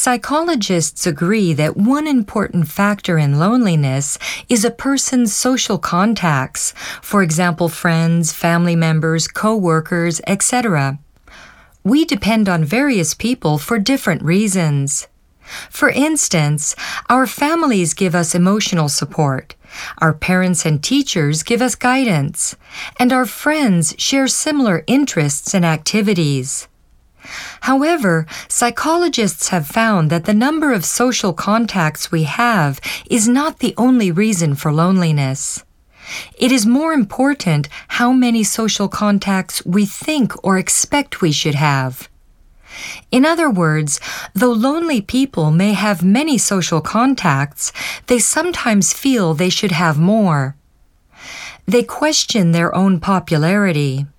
Psychologists agree that one important factor in loneliness is a person's social contacts, for example, friends, family members, co-workers, etc. We depend on various people for different reasons. For instance, our families give us emotional support, our parents and teachers give us guidance, and our friends share similar interests and activities. However, psychologists have found that the number of social contacts we have is not the only reason for loneliness. It is more important how many social contacts we think or expect we should have. In other words, though lonely people may have many social contacts, they sometimes feel they should have more. They question their own popularity.